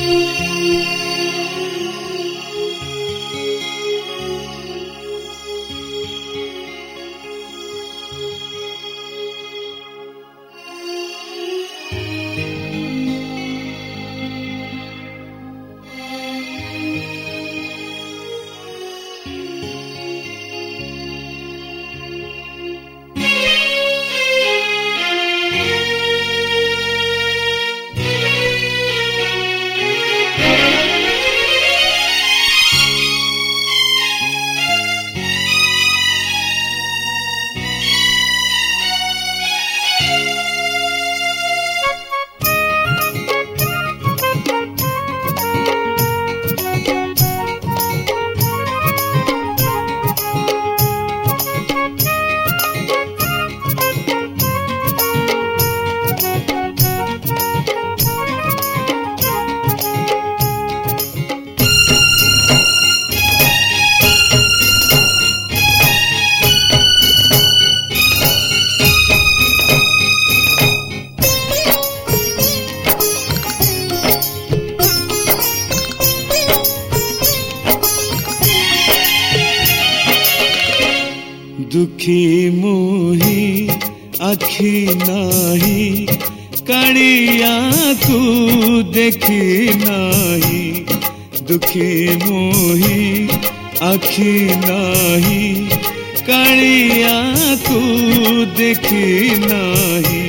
दुखी मुही आखि नाही कालिया को देखी नाही। दुखी मुही आखि नाही कालिया को देखी नाही।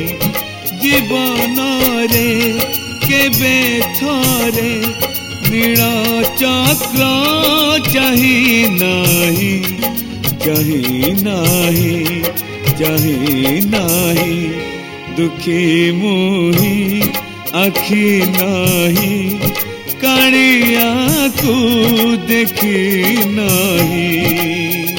जीवन रे केबे थरे नील चक्र चाही नाही चाही नाही चाही नाही। दुखी मुही आखि नाही कालिया को देखी नाही।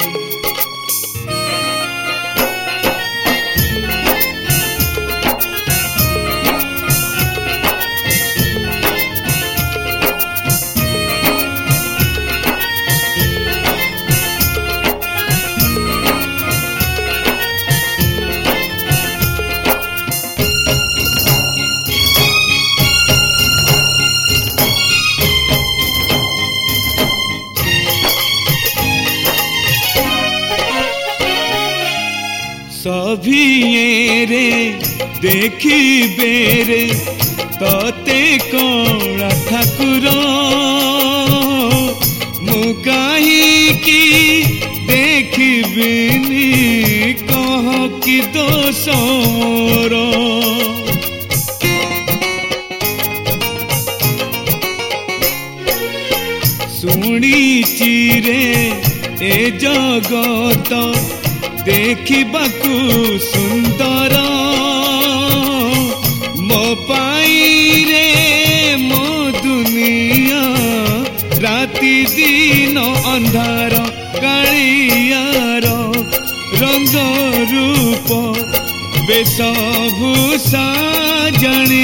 सभिये देखी बेरे तते कौन ठाकुर मु कहीं देखिबिनी कह कि दोष मोर। शुणिची रे ए जगत देखिबाकू सुंदर मो पाई रे मो दुनिया राति दिन अंधार। कालियार रंग रूप वेशभूषा जानी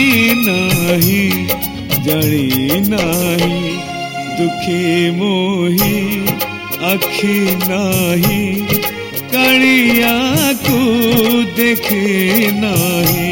नाही। दुखी मोही आखि नाही कालिया को देखे नाही।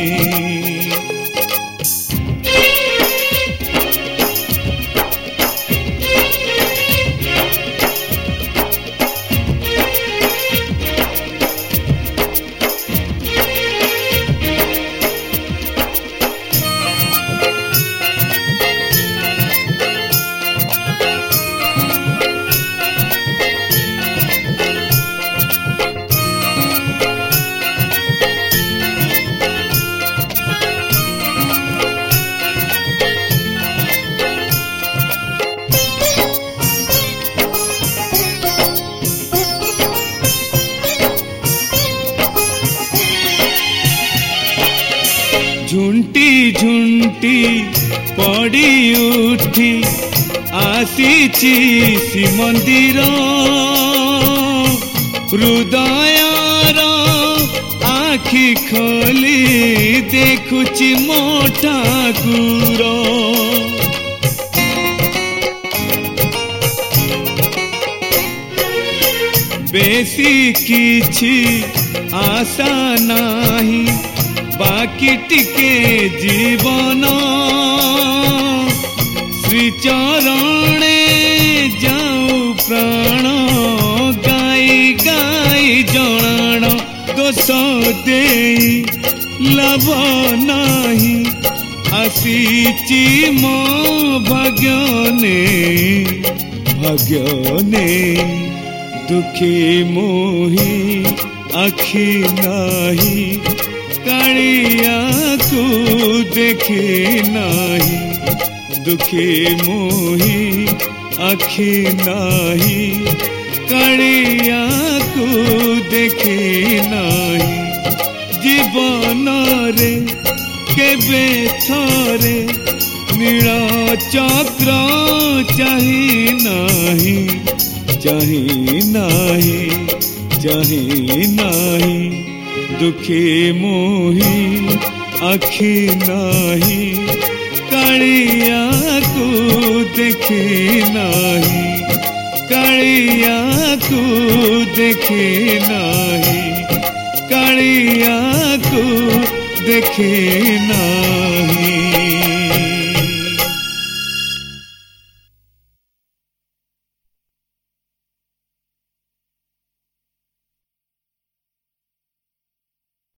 झुंटी झुंटी पड़ी उठी आसीची श्रीमंदिर। हृदयर आखि खोली देखुची मो ठाकुर। बेसी किछि आशा नाही बाकी टिके जीवन। श्री चरणे जाऊ प्राण गाई गाई जणाण दोष देई लाभ नाही आसीची मो भाग्य ने दुखी मोही आखि नाही कालिया को देखे नाही दुखी मोही आखि नाही कालिया को देखे नाही जीवन रे केबे थरे नील चक्र चाही नाही चाही नाही चाही नाही दुखी मोही आखि नाही कालिया को देखे नाही कालिया को देखे नाही कालिया को देखे नाही।